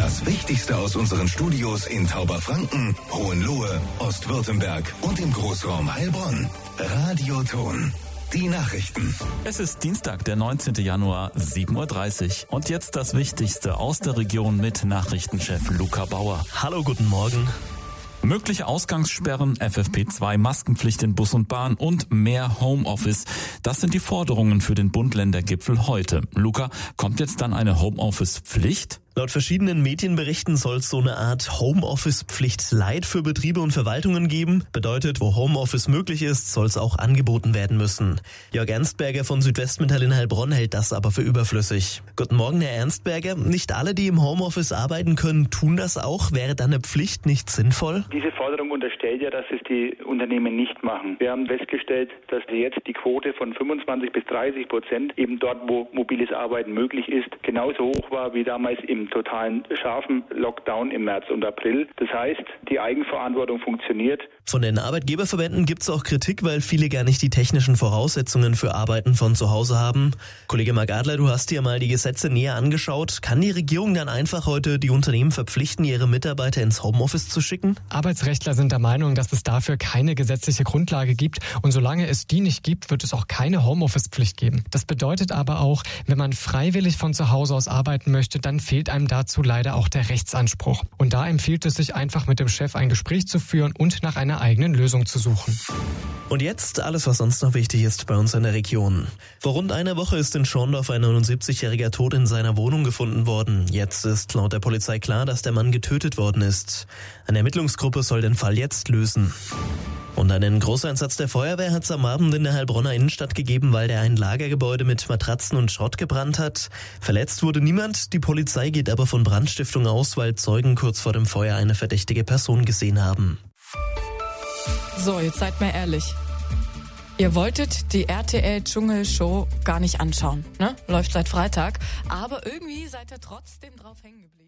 Das Wichtigste aus unseren Studios in Tauberfranken, Hohenlohe, Ostwürttemberg und im Großraum Heilbronn. Radioton. Die Nachrichten. Es ist Dienstag, der 19. Januar, 7.30 Uhr. Und jetzt das Wichtigste aus der Region mit Nachrichtenchef Luca Bauer. Hallo, guten Morgen. Mögliche Ausgangssperren, FFP2, Maskenpflicht in Bus und Bahn und mehr Homeoffice. Das sind die Forderungen für den Bund-Länder-Gipfel heute. Luca, kommt jetzt dann eine Homeoffice-Pflicht? Laut verschiedenen Medienberichten soll es so eine Art Homeoffice-Pflicht Light für Betriebe und Verwaltungen geben. Bedeutet, wo Homeoffice möglich ist, soll es auch angeboten werden müssen. Jörg Ernstberger von Südwestmetall in Heilbronn hält das aber für überflüssig. Guten Morgen, Herr Ernstberger. Nicht alle, die im Homeoffice arbeiten können, tun das auch. Wäre dann eine Pflicht nicht sinnvoll? Diese Forderung unterstellt ja, dass es die Unternehmen nicht machen. Wir haben festgestellt, dass jetzt die Quote von 25-30% eben dort, wo mobiles Arbeiten möglich ist, genauso hoch war wie damals im totalen scharfen Lockdown im März und April. Das heißt, die Eigenverantwortung funktioniert. Von den Arbeitgeberverbänden gibt es auch Kritik, weil viele gar nicht die technischen Voraussetzungen für Arbeiten von zu Hause haben. Kollege Marc Adler, du hast dir mal die Gesetze näher angeschaut. Kann die Regierung dann einfach heute die Unternehmen verpflichten, ihre Mitarbeiter ins Homeoffice zu schicken? Arbeitsrechtler sind der Meinung, dass es dafür keine gesetzliche Grundlage gibt. Und solange es die nicht gibt, wird es auch keine Homeoffice-Pflicht geben. Das bedeutet aber auch, wenn man freiwillig von zu Hause aus arbeiten möchte, dann fehlt einem dazu leider auch der Rechtsanspruch. Und da empfiehlt es sich einfach mit dem Chef ein Gespräch zu führen und nach einer eigenen Lösung zu suchen. Und jetzt alles, was sonst noch wichtig ist bei uns in der Region. Vor rund einer Woche ist in Schorndorf ein 79-Jähriger tot in seiner Wohnung gefunden worden. Jetzt ist laut der Polizei klar, dass der Mann getötet worden ist. Eine Ermittlungsgruppe soll den Fall jetzt lösen. Und einen Großeinsatz der Feuerwehr hat es am Abend in der Heilbronner Innenstadt gegeben, weil der ein Lagergebäude mit Matratzen und Schrott gebrannt hat. Verletzt wurde niemand, die Polizei geht aber von Brandstiftung aus, weil Zeugen kurz vor dem Feuer eine verdächtige Person gesehen haben. So, jetzt seid mal ehrlich. Ihr wolltet die RTL-Dschungel-Show gar nicht anschauen, ne? Läuft seit Freitag. Aber irgendwie seid ihr trotzdem drauf hängen geblieben.